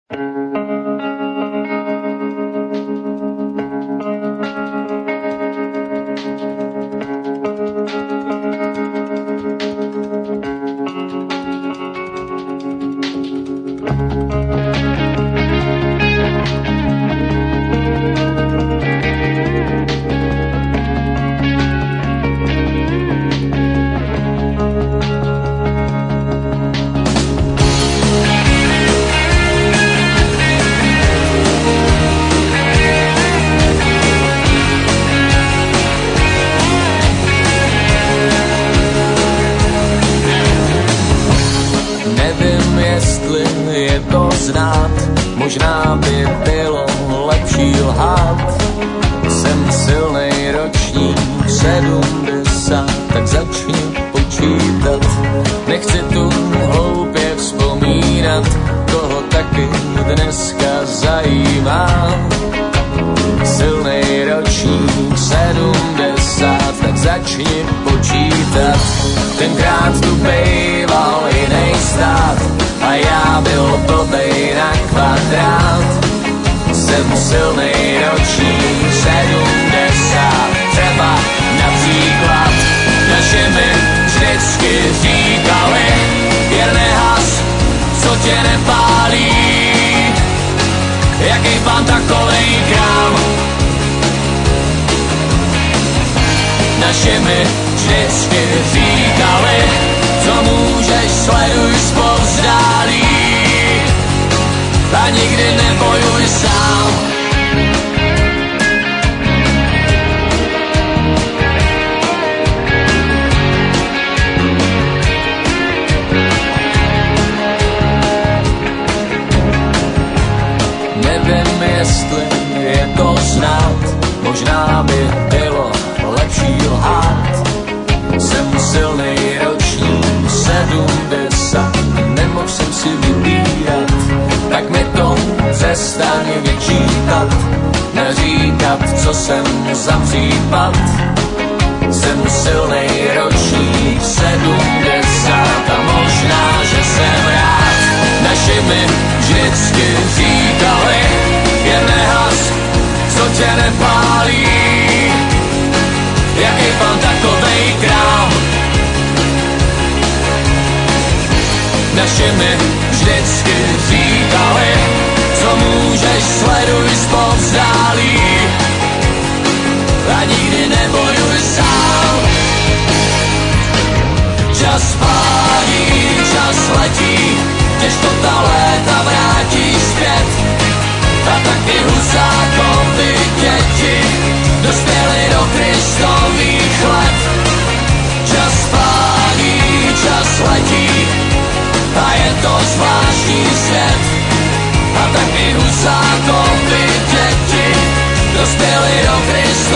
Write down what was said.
Nevím, jestli je to znát, možná by bylo lepší lhát. Jsem silnej ročník 70, tak začni počítat. Nechci tu hloupě vzpomínat, koho taky dneska zajímá. Silnej ročník 70, tak začni počítat. Tenkrát tu bejval jinej stát a já byl blbej na kvadrát. Jsem silnej ročník 70, třeba například naši mi vždycky říkali, jen nehas, co tě nepálí. Jaký pán, takovej král. Naši mi vždycky říkali, co můžeš, sleduj zpovzdálí a nikdy nebojuj sám. Nevím, jestli je to znát, možná by bylo lepší lhát. Jsem silnej ročník 70, nemohl jsem si vybírat, tak mi to přestaň vyčítat, neříkat, co jsem za případ. Jsem silnej ročník 70 a možná, že jsem rád. Naši mi vždycky říkali, jen nehas, co tě nepálí. Jaký pán, takovej král. Naši mi vždycky říkali, co můžeš, sleduj zpovzdálí a nikdy nebojuj sám. Čas pálí, čas letí, těžko ta léta vrátí zpět. A taky Husákovi děti dospěli do Kristových let. Čas pálí, čas letí a je to zvláštní svět. A taky Husákovi děti dospěli do Kristových let.